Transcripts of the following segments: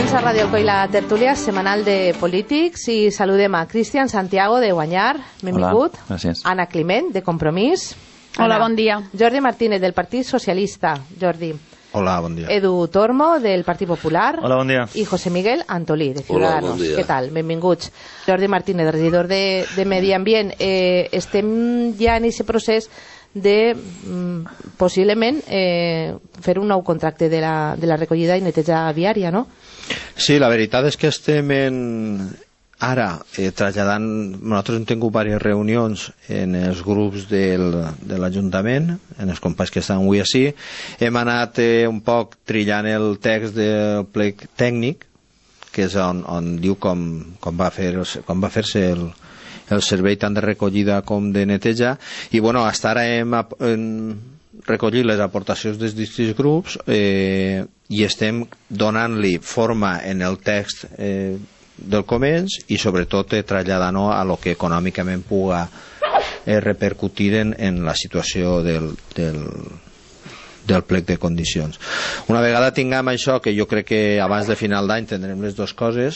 Comença a Ràdio Alcoi la tertúlia setmanal de polítics i saludem a Cristian Santiago de Guanyar, benvingut. Hola, gràcies. Anna Climent de Compromís. Hola, bon dia. Jordi Martínez del Partit Socialista. Jordi. Hola, bon dia. Edu Tormo del Partit Popular. Hola, bon dia. I José Miguel Antolí de Ciudadanos. Hola, bon dia. Què tal? Benvinguts. Jordi Martínez, regidor de Medi Ambient. Estem ja en aquest procés de possiblement fer un nou contracte de la recollida i neteja viària, no? Sí, la veritat és que estem ara traslladant. Nosaltres hem tingut diverses reunions en els grups de l'Ajuntament, en els companys que estan avui així. Hem anat un poc trillant el text del plec tècnic, que és on diu com va fer-se el servei tant de recollida com de neteja, i bueno, fins ara hem recollit les aportacions dels distints grups i estem donant-li forma en el text del començ i sobretot traslladant-ho a lo que econòmicament puga repercutir en la situació del plec de condicions. Una vegada tinguem això, que jo crec que abans de final d'any tindrem les dues coses,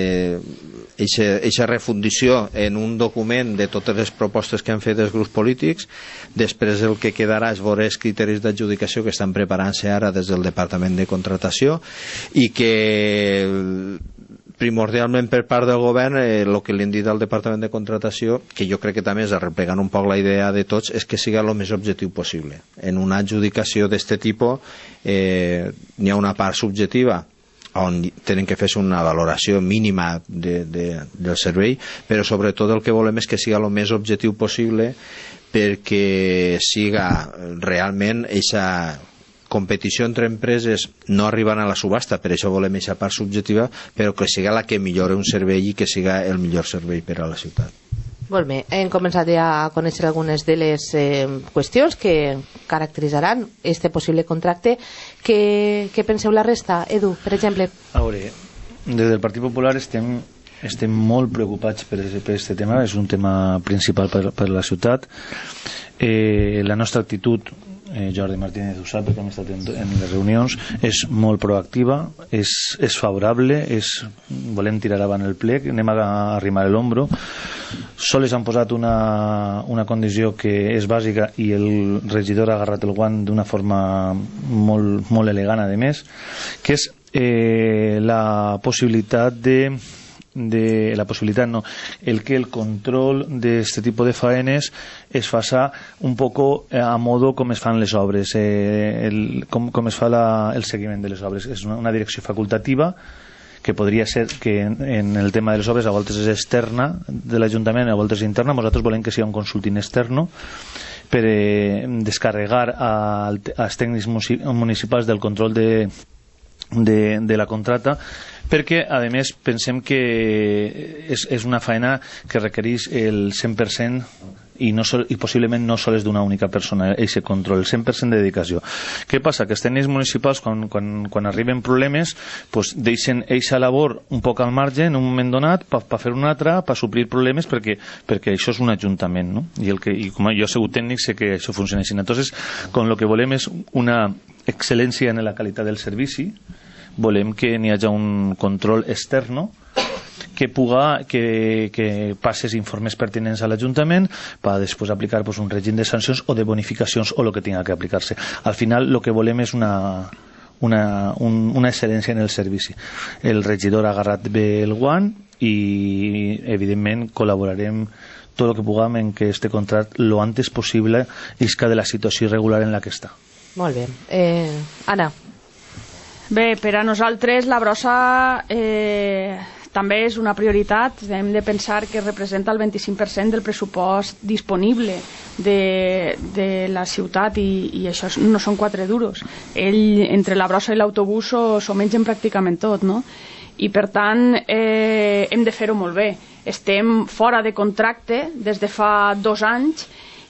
eixa refundició en un document de totes les propostes que han fet els grups polítics. Després el que quedarà és veure els criteris d'adjudicació que estan preparant-se ara des del Departament de Contratació i que primordialment per part del govern el que li han dit al Departament de Contratació, que jo crec que també és replegant un poc la idea de tots, és que siga el més objectiu possible. En una adjudicació d'aquest tipus n'hi ha una part subjectiva on tenen que fer-se una valoració mínima del servei, però sobretot el que volem és que siga el més objectiu possible perquè siga realment eixa competició entre empreses no arribant a la subhasta, per això volem aquesta part subjectiva, però que siga la que millori un servei i que siga el millor servei per a la ciutat. Molt bé, hem començat ja a conèixer algunes de les qüestions que caracteritzaran este possible contracte. Què penseu la resta? Edu, per exemple. A veure, des del Partit Popular estem molt preocupats per aquest tema, és un tema principal per la ciutat. La nostra actitud, Jordi Martínez ho sap perquè hem estat en les reunions, és molt proactiva, és favorable, volem tirar avant el plec, anem a arrimar l'ombro. Sols han posat una condició que és bàsica i el regidor ha agarrat el guant d'una forma molt, molt elegant, a més, que és la possibilitat el que el control d'aquest tipus de faenes es faça un poco a modo com es fan les obres, com es fa el seguiment de les obres. És una direcció facultativa que podria ser que en el tema de les obres a voltes és externa de l'Ajuntament, a voltes interna. Nosaltres volem que sigui un consulting externo per descarregar als tècnics municipals del control de la contrata, perquè a més pensem que és una feina que requereix el 100% i possiblement no sols d'una única persona, aquest control, el 100% de dedicació. Què passa? Que els tècnics municipals quan arriben problemes deixen aquesta labor un poc al marge en un moment donat per fer una altra, per suplir problemes, perquè això és un ajuntament, no? I com jo he sigut tècnic sé que això funciona així. Entonces, com el que volem és una excel·lència en la qualitat del servici, volem que n'hi hagi un control externo que passes informes pertinents a l'Ajuntament per després aplicar un règim de sancions o de bonificacions o el que tinga que aplicar-se. Al final el que volem és una excel·lència en el servici. El regidor ha agarrat bé el guant i evidentment col·laborarem tot el que puguem en que este contracte lo antes possible isca de la situació irregular en la que està. Molt bé. Anna. Bé, per a nosaltres la brossa també és una prioritat. Hem de pensar que representa el 25% del pressupost disponible de la ciutat i això no són 4 duros. Entre la brossa i l'autobús s'ho mengen pràcticament tot, no? I per tant hem de fer-ho molt bé. Estem fora de contracte des de fa 2 anys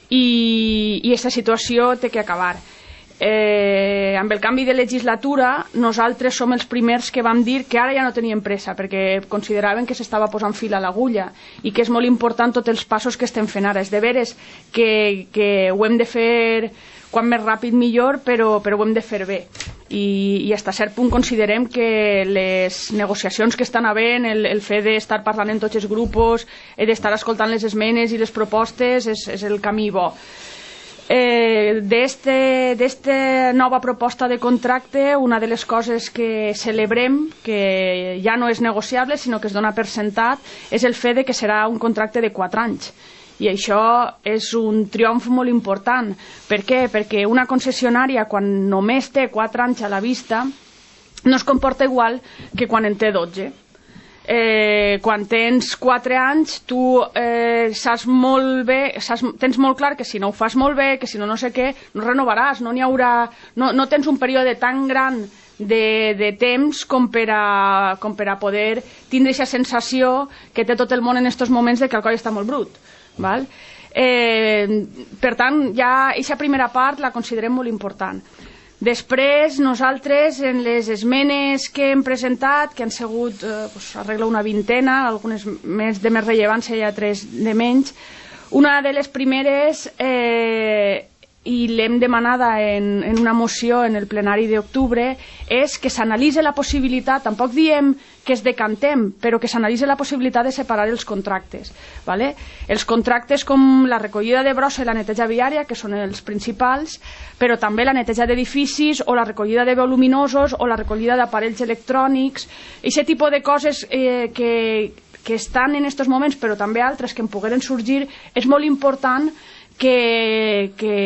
i aquesta situació té que acabar. Amb el canvi de legislatura nosaltres som els primers que vam dir que ara ja no teníem pressa perquè consideraven que s'estava posant fil a l'agulla i que és molt important tots els passos que estem fent ara. És de veres que ho hem de fer quan més ràpid millor, però ho hem de fer bé. i fins a cert punt considerem que les negociacions que estan havent, el fet d'estar parlant en tots els grups, d'estar escoltant les esmenes i les propostes és el camí bo. D'esta nova proposta de contracte, una de les coses que celebrem, que ja no és negociable sinó que es dona per sentat, és el fet que serà un contracte de 4 anys. I això és un triomf molt important. Per què? Perquè una concessionària, quan només té 4 anys a la vista, no es comporta igual que quan en té 12. Quan tens 4 anys tu saps molt bé, tens molt clar que si no ho fas molt bé, que si no sé què, no renovaràs, no tens un període tan gran de temps com per a poder tindre aquesta sensació que té tot el món en aquests moments de que el coll està molt brut, val? Per tant, ja aquesta primera part la considerem molt important. Després, nosaltres, en les esmenes que hem presentat, que han sigut, arregla una vintena, algunes de més rellevància i altres de menys, una de les primeres, i l'hem demanada en una moció en el plenari d'octubre, és que s'analitzi la possibilitat, tampoc diem que es decantem, però que s'analitzi la possibilitat de separar els contractes. ¿Vale? Els contractes com la recollida de brossa i la neteja viària, que són els principals, però també la neteja d'edificis o la recollida de voluminosos o la recollida d'aparells electrònics, aquest tipus de coses que estan en aquests moments, però també altres que en pogueren sorgir, és molt important que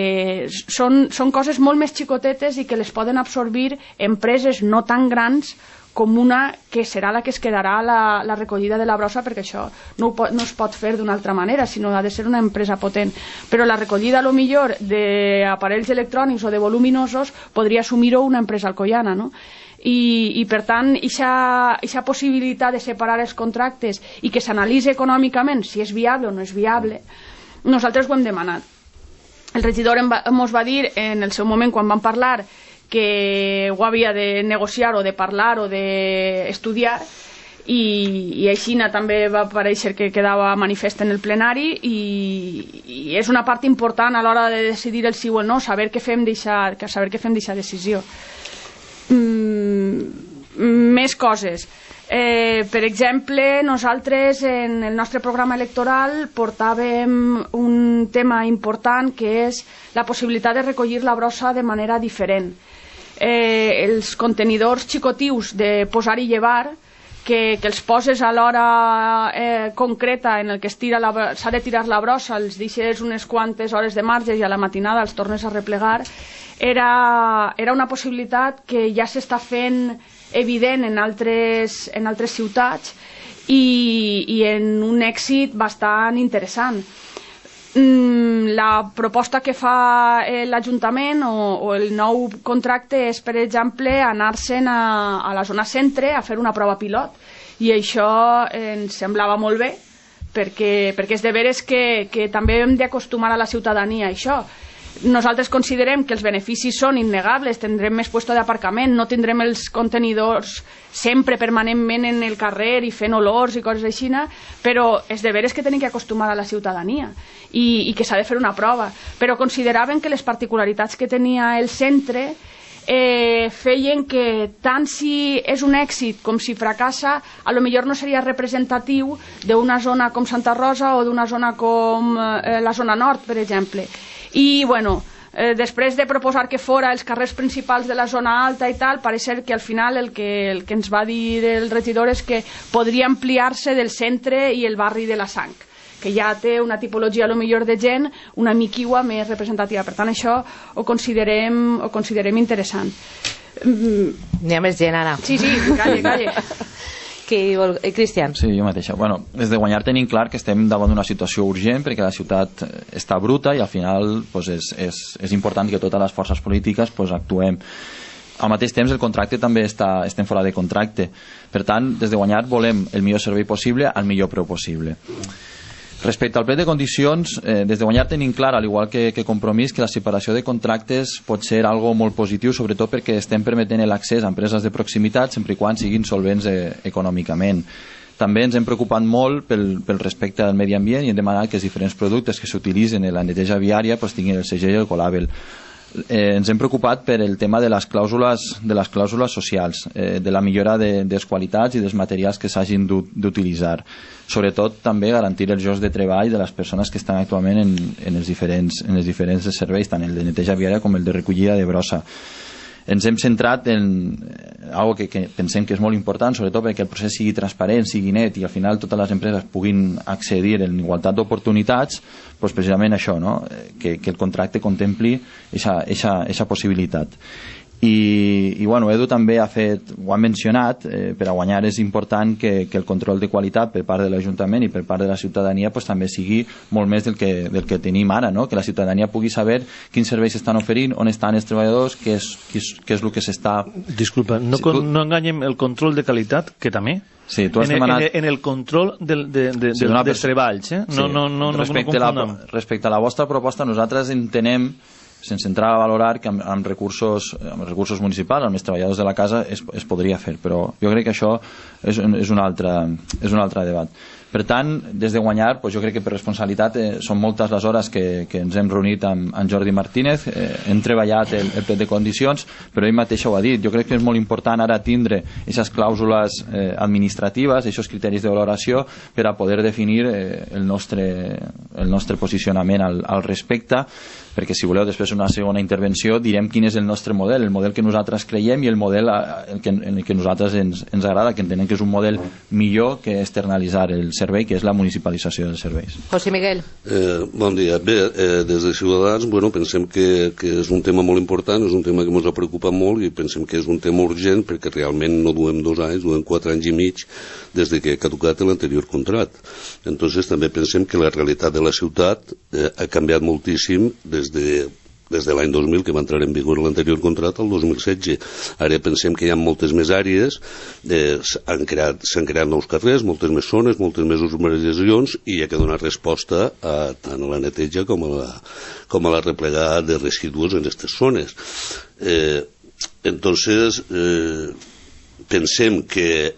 són coses molt més xicotetes i que les poden absorbir empreses no tan grans com una que serà la que es quedarà la recollida de la brossa, perquè això no es pot fer d'una altra manera, sinó ha de ser una empresa potent. Però la recollida, a lo millor, d'aparells electrònics o de voluminosos podria assumir-ho una empresa alcoiana, no? I per tant, aquesta possibilitat de separar els contractes i que s'analitzi econòmicament si és viable o no és viable, nosaltres ho hem demanat. El regidor ens va dir en el seu moment, quan vam parlar, que ho havia de negociar o de parlar o d'estudiar, i així també va aparèixer que quedava manifest en el plenari, i és una part important a l'hora de decidir el sí o el no, saber què fem d'aquesta decisió. Més coses. Per exemple, nosaltres en el nostre programa electoral portàvem un tema important, que és la possibilitat de recollir la brossa de manera diferent. Els contenidors xicotius de posar i llevar, que els poses a l'hora concreta en el que s'ha de tirar la brossa, els deixes unes quantes hores de marge i a la matinada els tornes a replegar, era una possibilitat que ja s'està fent evident en altres ciutats i en un èxit bastant interessant. La proposta que fa l'Ajuntament o el nou contracte és, per exemple, anar-se'n a la zona centre a fer una prova pilot, i això ens semblava molt bé, perquè és de veres que també hem d'acostumar a la ciutadania a això. Nosaltres considerem que els beneficis són innegables, tindrem més puesto d'aparcament, no tindrem els contenidors sempre permanentment en el carrer i fent olors i coses així, però és de veres que tenim que acostumar a la ciutadania i que s'ha de fer una prova. Però consideraven que les particularitats que tenia el centre feien que tant si és un èxit com si fracassa, a lo millor no seria representatiu d'una zona com Santa Rosa o d'una zona com la zona nord, per exemple. I, bueno, després de proposar que fora els carrers principals de la zona alta i tal, pareix ser que al final el que ens va dir el regidor és que podria ampliar-se del centre i el barri de la Sang, que ja té una tipologia a lo millor de gent una miquiua més representativa. Per tant, això ho considerem interessant. N'hi ha més gent, Anna. Sí, calla. Cristian. Sí, jo mateixa. Bueno, des de Guanyar tenim clar que estem davant d'una situació urgent perquè la ciutat està bruta i al final pues, és important que totes les forces polítiques pues, actuem. Al mateix temps el contracte també estem fora de contracte. Per tant, des de Guanyar volem el millor servei possible al millor preu possible. Respecte al plec de condicions, des de Guanyar tenim clar, al igual que Compromís, que la separació de contractes pot ser algo molt positiu, sobretot perquè estem permetent l'accés a empreses de proximitat sempre i quan siguin solvents econòmicament. També ens hem preocupat molt pel respecte al medi ambient i hem demanat que els diferents productes que s'utilitzen en la neteja viària pues, tinguin el segell i el colabel. ens hem preocupat per el tema de les clàusules socials, de la millora de les qualitats i dels materials que s'hagin d'utilitzar. Sobretot també garantir els llocs de treball de les persones que estan actualment en els diferents serveis, tant el de neteja viària com el de recollida de brossa. Ens hem centrat en algo que pensem que és molt important, sobretot perquè el procés sigui transparent, sigui net i al final totes les empreses puguin accedir en igualtat d'oportunitats, doncs precisament això, no? Que el contracte contempli aquesta possibilitat. I bueno, Edu també ho ha mencionat, per a guanyar és important que el control de qualitat per part de l'Ajuntament i per part de la ciutadania pues, també sigui molt més del que tenim ara, no? Que la ciutadania pugui saber quins serveis s'estan oferint, on estan els treballadors, què és el que s'està... Disculpa, no enganyem el control de qualitat, que també... Sí, tu has demanat... en el control dels treballs, eh? No respecte a la vostra proposta, nosaltres entenem, sense entrar a valorar, que amb recursos municipals, amb els treballadors de la casa es podria fer, però jo crec que això és un altre debat. Per tant, des de guanyar, jo crec que per responsabilitat són moltes les hores que ens hem reunit amb Jordi Martínez, hem treballat el plet de condicions, però ell mateix ho ha dit. Jo crec que és molt important ara tindre aquestes clàusules administratives, aquests criteris de valoració, per a poder definir el nostre posicionament al respecte, perquè si voleu després una segona intervenció direm quin és el nostre model, el model que nosaltres creiem i el model en el que nosaltres ens agrada, que entenem que és un model millor que externalitzar el servei, que és la municipalització dels serveis. José Miguel. Bon dia. Bé, des de Ciutadans pensem que és un tema molt important, és un tema que ens ha preocupat molt i pensem que és un tema urgent perquè realment no duem 2 anys, duem 4 anys i mig des de que ha caducat l'anterior contracte. Entonces també pensem que la realitat de la ciutat ha canviat moltíssim des de l'any 2000, que va entrar en vigor l'anterior contracte, al 2016. Ara pensem que hi ha moltes més àrees, s'han creat nous carrers, moltes més zones, moltes més urbanitzacions, i hi ha que donar resposta tant a la neteja com a la replegada de residus en aquestes zones. Entonces, pensem que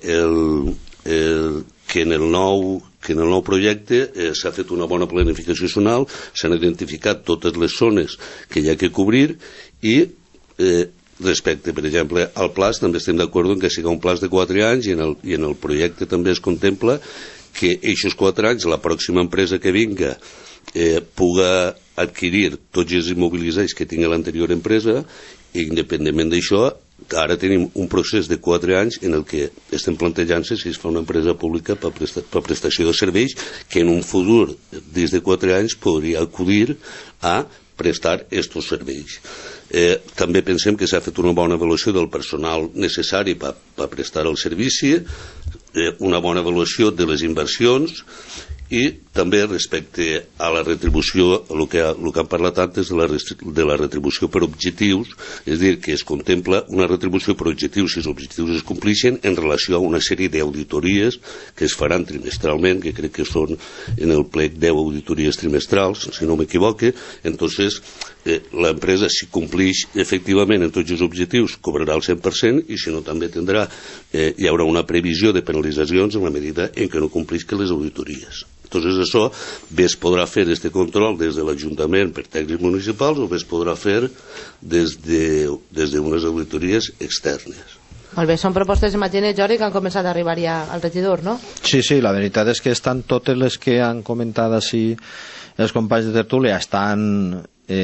en el nou projecte s'ha fet una bona planificació zonal, s'han identificat totes les zones que hi ha que cobrir i respecte, per exemple, al plaç també estem d'acord en que sigui un plaç de 4 anys i en el projecte també es contempla que aquests 4 anys la pròxima empresa que vinga puga adquirir tots els immobilitzats que tingui l'anterior empresa i independentment d'això ara tenim un procés de 4 anys en el que estem plantejant-se si es fa una empresa pública per prestació de serveis que en un futur, dins de 4 anys, podria acudir a prestar estos serveis. També pensem que s'ha fet una bona avaluació del personal necessari per prestar el servici, una bona avaluació de les inversions i també respecte a la retribució, el que han parlat antes de la retribució per objectius, és a dir, que es contempla una retribució per objectius si els objectius es complixen en relació a una sèrie d'auditories que es faran trimestralment, que crec que són en el plec 10 auditories trimestrals, si no m'equivoque. Entonces l'empresa, si complix efectivament en tots els objectius, cobrarà el 100% i si no també hi haurà una previsió de penalitzacions en la medida en què no complisca les auditories. Entonces això bé es podrà fer este control des de l'Ajuntament per tècnics municipals o bé es podrà fer des d'unes auditories externes. Molt bé, són propostes, imagina, Jordi, que han començat a arribar ja al regidor, no? Sí, la veritat és que estan totes les que han comentat així els companys de tertúlia, estan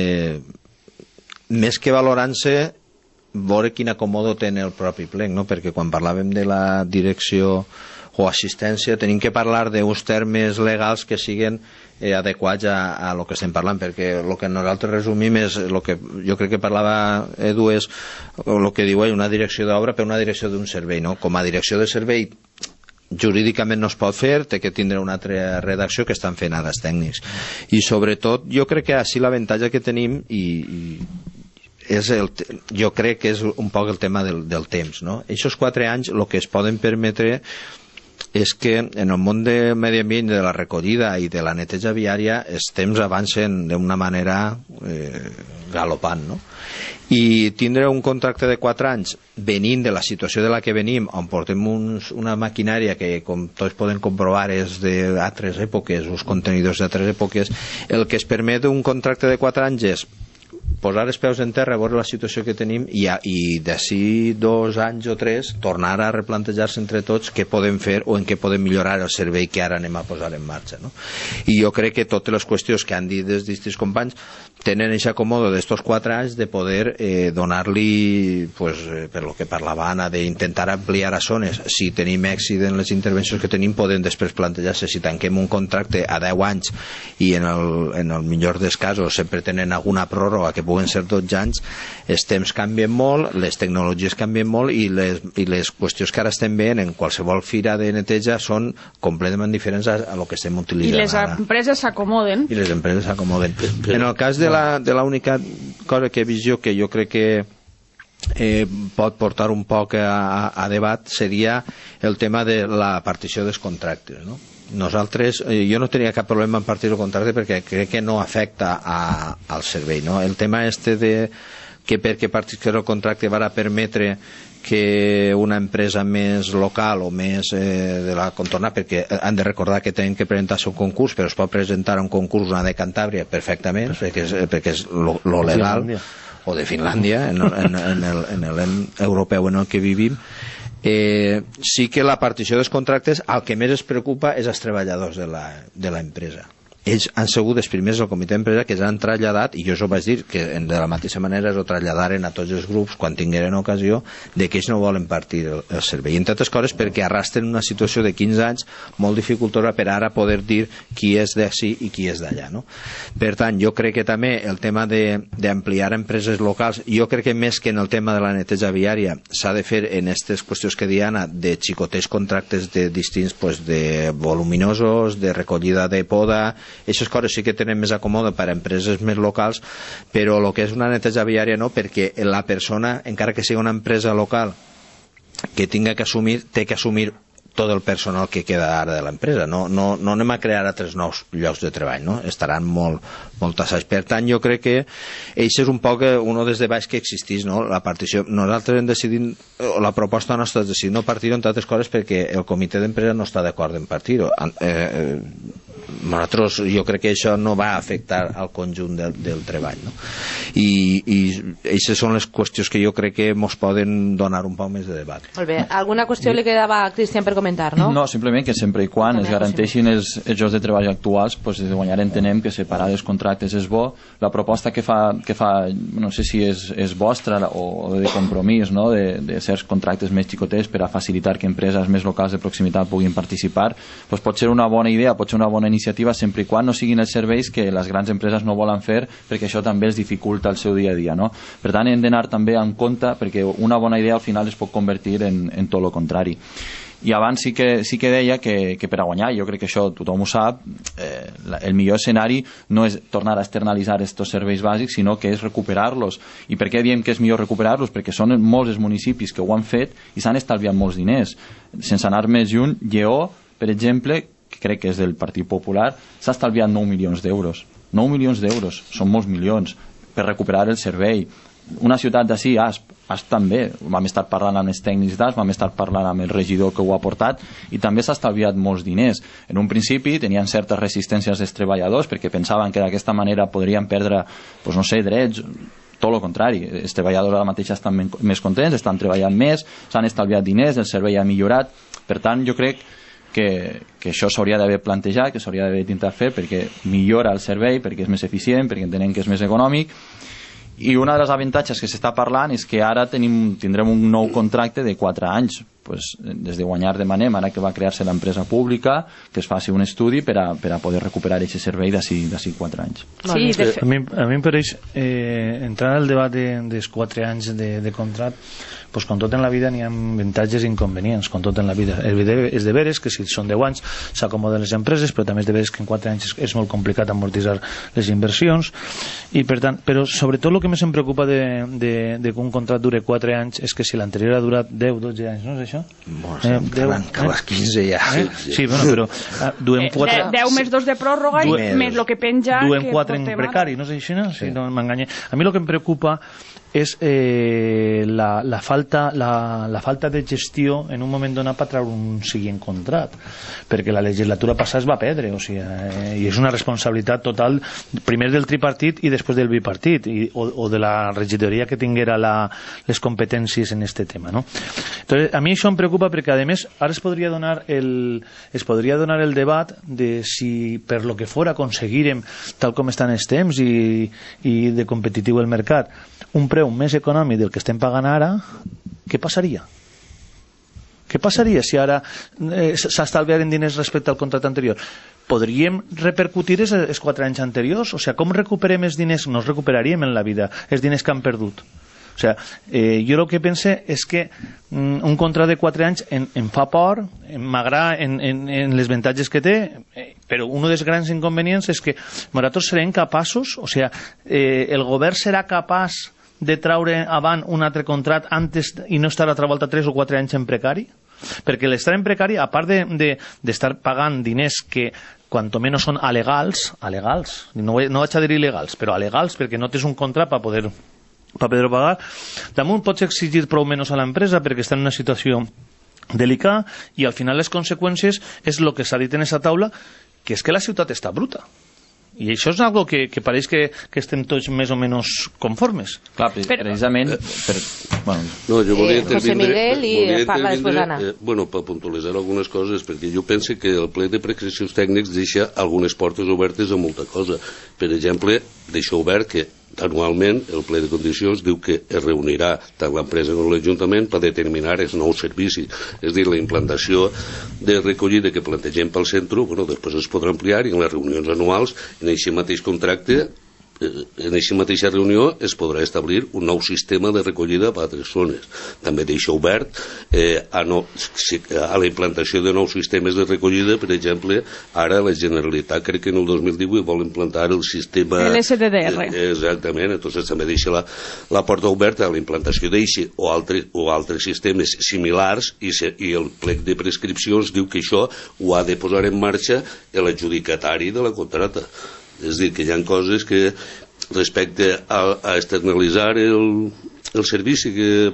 més que valorant-se veure quin acomodo té el propi plec, no? Perquè quan parlàvem de la direcció o assistència tenim que parlar d'uns termes legals que siguin adequats a lo que estem parlant, perquè el que nosaltres resumim és el que jo crec que parlava Edu, és el que diu una direcció d'obra per una direcció d'un servei, no? Com a direcció de servei jurídicament no es pot fer, té que tindre una altra redacció que estan fent ara els tècnics, i sobretot jo crec que així l'avantatge que tenim jo crec que és un poc el tema del temps, no? Aquests 4 anys el que es poden permetre és que en el món de medi ambient, de la recollida i de la neteja viària els temps avancen d'una manera galopant, no? I tindre un contracte de 4 anys venint de la situació de la que venim, on portem una maquinària que, com tots poden comprovar, és d'altres èpoques, uns contenidors d'altres èpoques, el que es permet un contracte de 4 anys és posar els peus en terra, veure la situació que tenim i d'ací 2 anys o 3 tornar a replantejar-se entre tots què podem fer o en què podem millorar el servei que ara anem a posar en marxa, no? I jo crec que totes les qüestions que han dit els distints companys tenen aquest acomodo d'estos 4 anys de poder donar-li, pues, per lo que parlava Anna, d'intentar ampliar a zones. Si tenim èxit en les intervencions que tenim, podem després plantejar-se si tanquem un contracte a 10 anys i en el millor dels casos sempre tenen alguna pròrroga que puguen ser 12 anys, els temps canvien molt, les tecnologies canvien molt i les qüestions que ara estem veient en qualsevol fira de neteja són completament diferents a lo que estem utilitzant ara. I les empreses s'acomoden. I les empreses s'acomoden. En el cas de la única cosa que he vist jo que jo crec que pot portar un poc a debat seria el tema de la partició dels contractes, no? Nosaltres, jo no tenia cap problema en partir el contracte perquè crec que no afecta al servei, no? El tema este de que perquè partir el contracte va permetre que una empresa més local o més de la contorna, perquè han de recordar que tenen que presentar-se un concurs, però es pot presentar a un concurs una de Cantàbria perfectament, perquè és lo legal, o de Finlàndia, en l'europeu en el que vivim. Sí que la partició dels contractes el que més es preocupa és els treballadors de l'empresa. Ells han sigut els primers del comitè d'empresa que s'han traslladat, i jo ho vaig dir, que de la mateixa manera es ho traslladaren a tots els grups quan tingueren ocasió, de que ells no volen partir el servei. Entre altres coses perquè arrastren una situació de 15 anys molt dificultosa per ara poder dir qui és d'ací i qui és d'allà, no? Per tant, jo crec que també el tema d'ampliar empreses locals, jo crec que més que en el tema de la neteja viària s'ha de fer en aquestes qüestions que Diana, de xicotets contractes de distints, pues, de voluminosos, de recollida de poda. Aquestes coses sí que tenen més acomodo per a empreses més locals, però el que és una neteja viària no, perquè la persona, encara que sigui una empresa local que tinga que assumir, té que assumir tot el personal que queda ara de l'empresa. No anem a crear altres nous llocs de treball, no? Estaran molt tassats. Per tant, jo crec que això és un poc un dels debats que existís, no? La partició. Nosaltres hem decidit, la proposta nostra és decidir no partir-ho, entre altres coses perquè el comitè d'empresa no està d'acord en partir-ho. Nosaltres, jo crec que això no va afectar al conjunt del treball, no? I aquestes són les qüestions que jo crec que ens poden donar un poc més de debat. Molt bé. Alguna qüestió li quedava a Cristian per comentar, no? No, simplement que sempre i quan es garanteixin els llocs de treball actuals, pues, des de Guanyar entenem que separar els contractes és bo. La proposta que fa no sé si és vostra o de compromís, no? de certs contractes més xicotets per a facilitar que empreses més locals de proximitat puguin participar, pues pot ser una bona idea, pot ser una bona iniciativa sempre i quan no siguin els serveis que les grans empreses no volen fer, perquè això també els dificulta el seu dia a dia, no? Per tant, hem d'anar també en compte, perquè una bona idea al final es pot convertir en tot el contrari. I abans sí que deia que per a guanyar, jo crec que això tothom ho sap, el millor escenari no és tornar a externalitzar aquests serveis bàsics, sinó que és recuperar-los. I per què diem que és millor recuperar-los? Perquè són molts els municipis que ho han fet i s'han estalviat molts diners. Sense anar més lluny, Lleó, per exemple, que crec que és del Partit Popular, s'ha estalviat 9 milions d'euros. 9 milions d'euros, són molts milions, per recuperar el servei. Una ciutat d'ací, Asp també, vam estar parlant amb els tècnics d'Asp, vam estar parlant amb el regidor que ho ha portat, i també s'ha estalviat molts diners. En un principi tenien certes resistències dels treballadors perquè pensaven que d'aquesta manera podrien perdre, doncs no sé, drets, tot el contrari. Els treballadors ara mateix estan més contents, estan treballant més, s'han estalviat diners, el servei ha millorat. Per tant, jo crec que això s'hauria d'haver plantejat, que s'hauria d'haver intentat fer perquè millora el servei, perquè és més eficient, perquè entenem que és més econòmic. I un dels avantatges que s'està parlant és que ara tindrem un nou contracte de 4 anys. Pues, des de Guanyar demanem, ara que va crear-se l'empresa pública, que es faci un estudi per a poder recuperar aquest servei d'ací 4 anys. Sí, a mi em pareix entrar al debat dels 4 anys de contracte, pues, com tot en la vida n'hi ha avantatges i inconvenients, com tot en la vida. És de veres que si són 10 anys s'acomoden les empreses, però també és de veres que en 4 anys és molt complicat amortitzar les inversions, i per tant, però sobretot el que més em preocupa de que un contracte dure 4 anys és que si l'anterior ha durat 10-12 anys, no és això? Bueno, acabes 15 ja. Sí, bueno, però duem 4... 10 més 2 de pròrroga i més el que penja... Duem 4 en precari, no és així? No? Sí. No m'enganye. A mi el que em preocupa és la falta de gestió en un moment donat per treure un següent contrat, perquè la legislatura passada es va perdre, o sigui, i és una responsabilitat total, primer del tripartit i després del bipartit, o de la regidoria que tinguera les competències en este tema, no? Entonces, a mi això em preocupa perquè, a més, ara es podria donar el debat de si per lo que fora aconseguirem, tal com estan els temps i de competitiu el mercat, un preu més econòmic del que estem pagant ara, què passaria? Què passaria si ara s'estalviaren diners respecte al contracte anterior? Podríem repercutir els 4 anys anteriors? O sigui, com recuperem els diners? No els recuperaríem en la vida, els diners que han perdut. O sigui, jo el que pense és que un contracte de 4 anys em fa por, m'agrada en les avantatges que té, però un dels grans inconvenients és que nosaltres serem capaços, o sigui, el govern serà capaç de traure avant un altre contracte antes i no estar altra volta 3 o 4 anys en precari? Perquè l'estar en precari, a part d'estar pagant diners que quanto menos són alegals, no vaig a dir il·legals, però alegals, perquè no tens un contracte per poder pagar, damunt pots exigir prou menys a l'empresa perquè està en una situació delicada i al final les conseqüències és el que s'ha dit en aquesta taula, que és que la ciutat està bruta. I això és algo que pareix que estem tots més o menys conformes. Clar, precisament... No, jo volia José Miguel i parla després Anna. Per puntualitzar algunes coses, perquè jo penso que el ple de precaucions tècnics deixa algunes portes obertes a molta cosa. Per exemple, deixa obert que anualment el ple de condicions diu que es reunirà tant l'empresa com l'Ajuntament per determinar els nous servicis, és a dir, la implantació de recollida que plantegem pel centre, després es podrà ampliar i en les reunions anuals, en aquest mateix contracte, en aquesta mateixa reunió es podrà establir un nou sistema de recollida per a altres zones. També deixa obert a la implantació de nous sistemes de recollida. Per exemple, ara la Generalitat crec que en el 2018 vol implantar el sistema l'SDDR. Exactament, entonces també deixa la porta oberta a la implantació d'eixe o altres sistemes similars i el plec de prescripcions diu que això ho ha de posar en marxa l'adjudicatari de la contracta. És a dir, que hi ha coses que respecte a externalitzar el servici que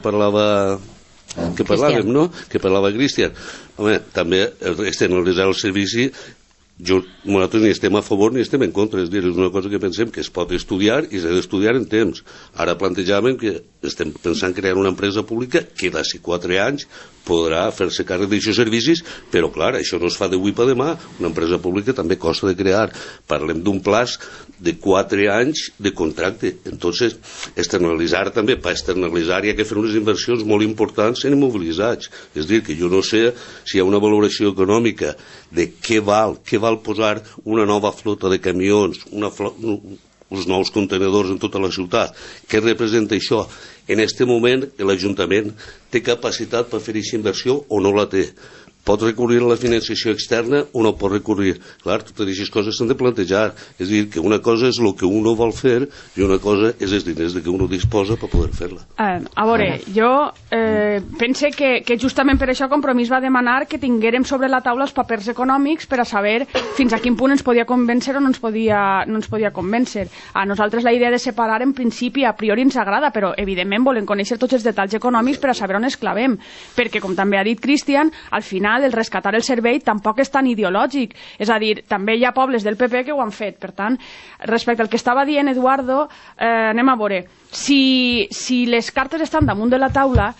parlàvem, no? Que parlava Cristian. Home, també externalitzar el servici nosaltres ni estem a favor ni estem en contra, és a dir, és una cosa que pensem que es pot estudiar i s'ha d'estudiar en temps. Ara plantejàvem que estem pensant crear una empresa pública que d'ací 4 anys podrà fer-se càrrec d'aixòs servicis, però clar, això no es fa d'avui per demà, una empresa pública també costa de crear. Parlem d'un plaç de 4 anys de contracte, entonces externalitzar també, per externalitzar hi ha que fer unes inversions molt importants en immobilitzats, és a dir, que jo no sé si hi ha una valoració econòmica de què val posar una nova flota de camions, uns nous contenedors en tota la ciutat. Què representa això? En aquest moment l'Ajuntament té capacitat per fer aquesta inversió o no la té? Pot recurrir a la financiació externa o no pot recurrir? Clar, totes aquestes coses s'han de plantejar. És a dir, que una cosa és el que uno vol fer i una cosa és els diners de què uno disposa per poder fer-la. A veure, jo pense que justament per això Compromís va demanar que tinguérem sobre la taula els papers econòmics per a saber fins a quin punt ens podia convèncer o no ens podia convèncer. A nosaltres la idea de separar en principi a priori ens agrada, però evidentment volem conèixer tots els detalls econòmics per a saber on es clavem, perquè com també ha dit Cristian, al final el rescatar el servei tampoc és tan ideològic, és a dir, també hi ha pobles del PP que ho han fet. Per tant, respecte al que estava dient Eduardo, anem a veure, si les cartes estan damunt de la taula,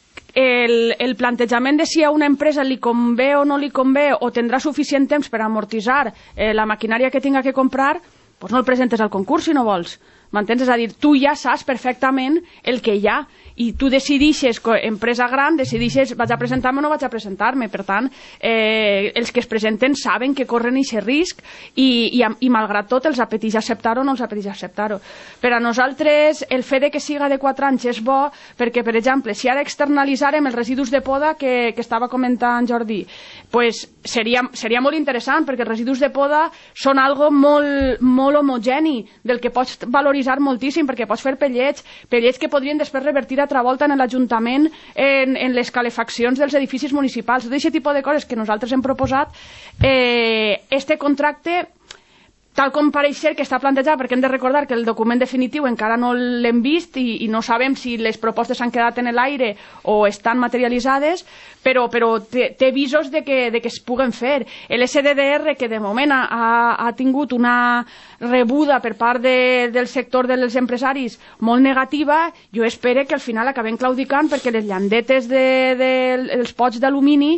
el plantejament de si a una empresa li convé o no li convé o tindrà suficient temps per amortitzar la maquinària que tinga que comprar, doncs no el presentes al concurs si no vols. M'entens? És a dir, tu ja saps perfectament el que hi ha i tu decidixes, empresa gran, decidixes vaig a presentar-me o no vaig a presentar-me. Per tant, els que es presenten saben que corren aquest risc i malgrat tot els apeteix acceptar-ho o no els apeteix acceptar-ho. Per a nosaltres el fet de que siga de 4 anys és bo perquè, per exemple, si ara externalitzarem els residus de poda que estava comentant Jordi, pues seria molt interessant perquè els residus de poda són algo molt homogeni del que pots valoritzar moltíssim perquè pots fer pellets que podrien després revertir altra volta en l'Ajuntament en les calefaccions dels edificis municipals. Tot aquest tipus de coses que nosaltres hem proposat, este contracte tal com pareix ser que està plantejat, perquè hem de recordar que el document definitiu encara no l'hem vist i no sabem si les propostes s'han quedat en l'aire o estan materialitzades, però té visos de que es puguen fer. L'SDDR, que de moment ha tingut una rebuda per part del sector dels empresaris molt negativa, jo espero que al final acabem claudicant, perquè les llandetes dels pots d'alumini,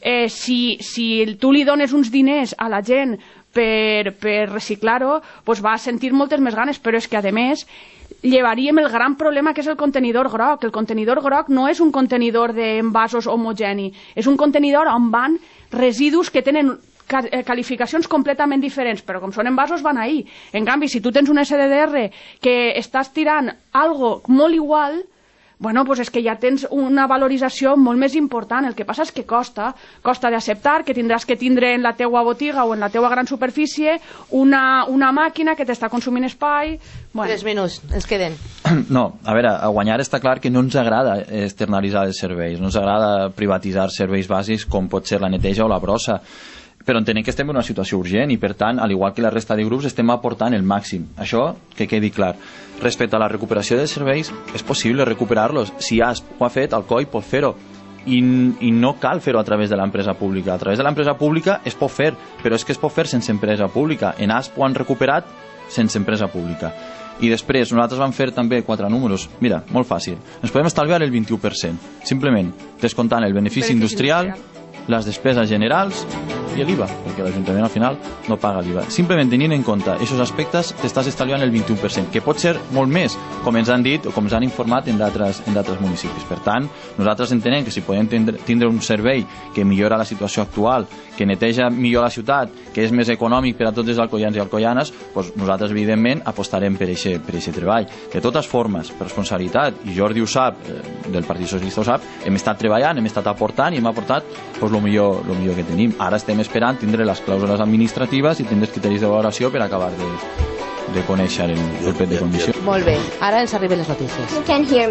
si tu li dones uns diners a la gent per reciclar-ho, doncs va sentir moltes més ganes, però és que, a més, llevaríem el gran problema que és el contenidor groc. El contenidor groc no és un contenidor d'envasos homogeni, és un contenidor on van residus que tenen qualificacions completament diferents, però com són envasos van ahí. En canvi, si tu tens un SDDR que estàs tirant algo molt igual, bueno, pues és que ja tens una valorització molt més important. El que passa és que costa d'acceptar que tindràs que tindre en la teua botiga o en la teua gran superfície una màquina que t'està consumint espai. Bueno. 3 minuts, ens queden. No, a veure, a Guanyar està clar que no ens agrada externalitzar els serveis, no ens agrada privatitzar serveis bàsics com pot ser la neteja o la brossa, però entenem que estem en una situació urgent i, per tant, al igual que la resta de grups, estem aportant el màxim. Això que quedi clar. Respecte a la recuperació dels serveis, és possible recuperar-los. Si ASP ho ha fet, el COI pot fer-ho. I no cal fer-ho a través de l'empresa pública. A través de l'empresa pública es pot fer, però és que es pot fer sense empresa pública. En ASP ho han recuperat sense empresa pública. I després, nosaltres vam fer també 4 números. Mira, molt fàcil. Ens podem estalviar el 21%, simplement descomptant el benefici industrial, les despeses generals i l'IVA, perquè l'Ajuntament al final no paga l'IVA. Simplement tenint en compte aquests aspectes t'estàs estalviant el 21%, que pot ser molt més, com ens han dit o com ens han informat en d'altres municipis. Per tant, nosaltres entenem que si podem tindre un servei que millora la situació actual, que neteja millor la ciutat, que és més econòmic per a tots els alcoians i alcoianes, doncs nosaltres evidentment apostarem per aquest treball. De totes formes, per responsabilitat, i Jordi ho sap, del Partit Socialista ho sap, hem estat treballant, hem estat aportant i hem aportat el millor que tenim. Ara estem esperant tindre les clàusules administratives i tindre els criteris de valoració per acabar de conèixer el plet de condició. Molt bé, ara ens arriben les notícies.